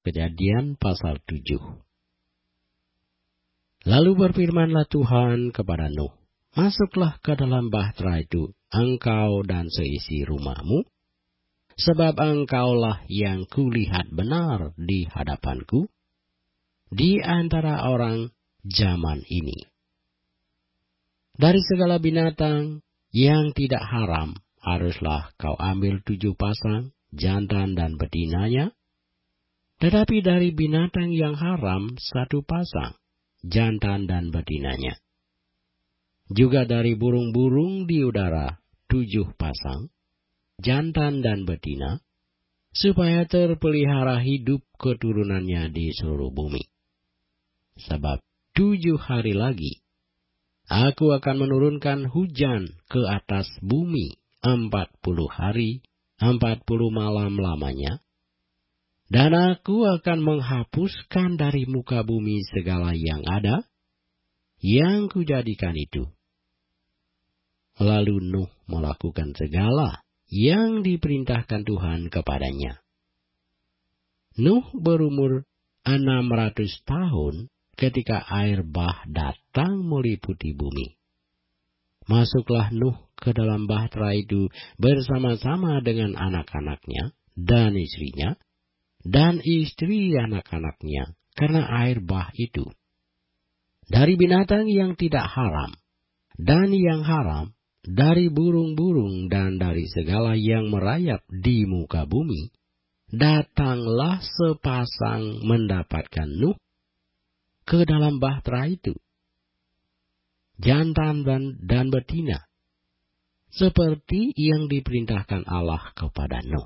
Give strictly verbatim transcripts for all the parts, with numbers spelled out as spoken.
Kejadian pasal tujuh. Lalu berfirmanlah Tuhan kepada Nuh, masuklah ke dalam bahtera itu, engkau dan seisi rumahmu, sebab engkaulah yang kulihat benar di hadapanku, di antara orang zaman ini. Dari segala binatang yang tidak haram, haruslah kau ambil tujuh pasang, jantan dan betinanya. Tetapi dari binatang yang haram, satu pasang, jantan dan betinanya. Juga dari burung-burung di udara, tujuh pasang, jantan dan betina, supaya terpelihara hidup keturunannya di seluruh bumi. Sebab tujuh hari lagi, aku akan menurunkan hujan ke atas bumi empat puluh hari, empat puluh malam lamanya. Dan aku akan menghapuskan dari muka bumi segala yang ada, yang kujadikan itu. Lalu Nuh melakukan segala yang diperintahkan Tuhan kepadanya. Nuh berumur enam ratus tahun ketika air bah datang meliputi bumi. Masuklah Nuh ke dalam bahtera itu bersama-sama dengan anak-anaknya dan istrinya, dan istri anak-anaknya, karena air bah itu. Dari binatang yang tidak haram, dan yang haram, dari burung-burung dan dari segala yang merayap di muka bumi, datanglah sepasang mendapatkan Nuh ke dalam bahtera itu, jantan dan, dan betina, seperti yang diperintahkan Allah kepada Nuh.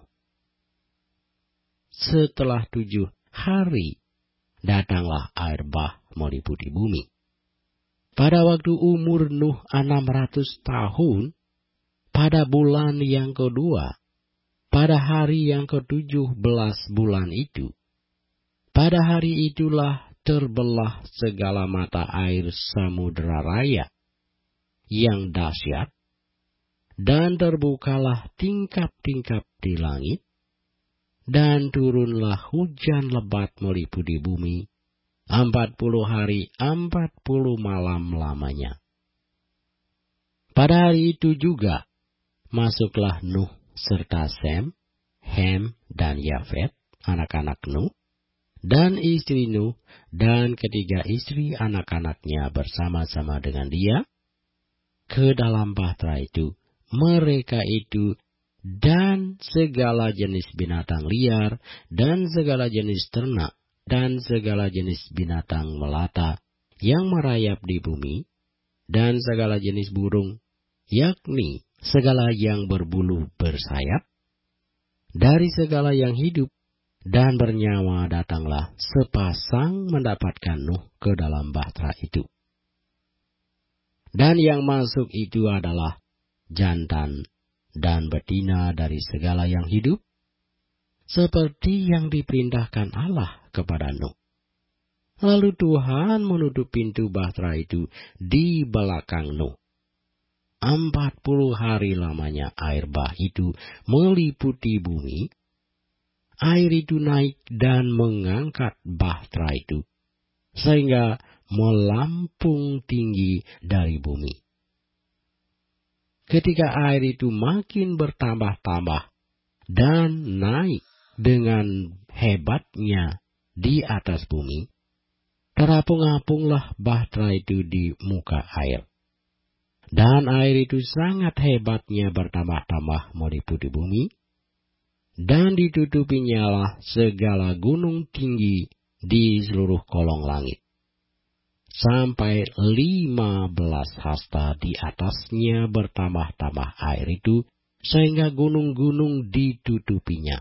Setelah tujuh hari, datanglah air bah meliputi bumi. Pada waktu umur Nuh enam ratus tahun, pada bulan yang kedua, pada hari yang ketujuh belas bulan itu, pada hari itulah terbelah segala mata air samudera raya yang dahsyat, dan terbukalah tingkap-tingkap di langit, dan turunlah hujan lebat meliputi bumi, empat puluh hari, empat puluh malam lamanya. Pada hari itu juga, masuklah Nuh serta Sem, Hem, dan Yafet, anak-anak Nuh, dan istri Nuh, dan ketiga istri anak-anaknya bersama-sama dengan dia, ke dalam bahtera itu. Mereka itu dan segala jenis binatang liar, dan segala jenis ternak, dan segala jenis binatang melata yang merayap di bumi, dan segala jenis burung, yakni segala yang berbulu bersayap, dari segala yang hidup dan bernyawa datanglah sepasang mendapatkan Nuh ke dalam bahtera itu. Dan yang masuk itu adalah jantan dan betina dari segala yang hidup, seperti yang diperintahkan Allah kepada Nuh. Lalu Tuhan menutup pintu bahtera itu di belakang Nuh. Empat puluh hari lamanya air bah itu meliputi bumi. Air itu naik dan mengangkat bahtera itu, sehingga melampung tinggi dari bumi. Ketika air itu makin bertambah-tambah dan naik dengan hebatnya di atas bumi, terapung-apunglah bahtera itu di muka air. Dan air itu sangat hebatnya bertambah-tambah meliputi bumi, dan ditutupinyalah segala gunung tinggi di seluruh kolong langit, sampai lima belas hasta di atasnya bertambah-tambah air itu, sehingga gunung-gunung ditutupinya.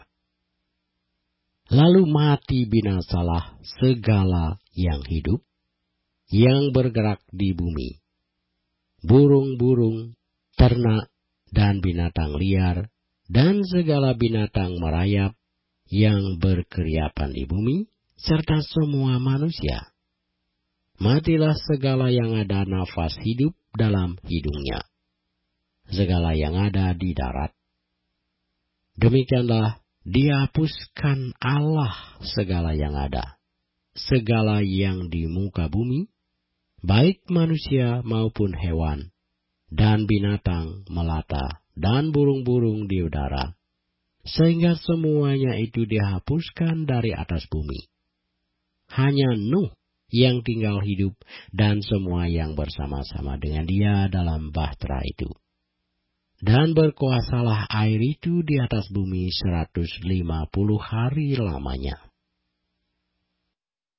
Lalu mati binasalah segala yang hidup, yang bergerak di bumi, burung-burung, ternak, dan binatang liar, dan segala binatang merayap yang berkeriapan di bumi, serta semua manusia. Matilah segala yang ada nafas hidup dalam hidungnya, segala yang ada di darat. Demikianlah dihapuskan Allah segala yang ada, segala yang di muka bumi, baik manusia maupun hewan, dan binatang melata, dan burung-burung di udara, sehingga semuanya itu dihapuskan dari atas bumi. Hanya Nuh yang tinggal hidup dan semua yang bersama-sama dengan dia dalam bahtera itu. Dan berkuasalah air itu di atas bumi seratus lima puluh hari lamanya.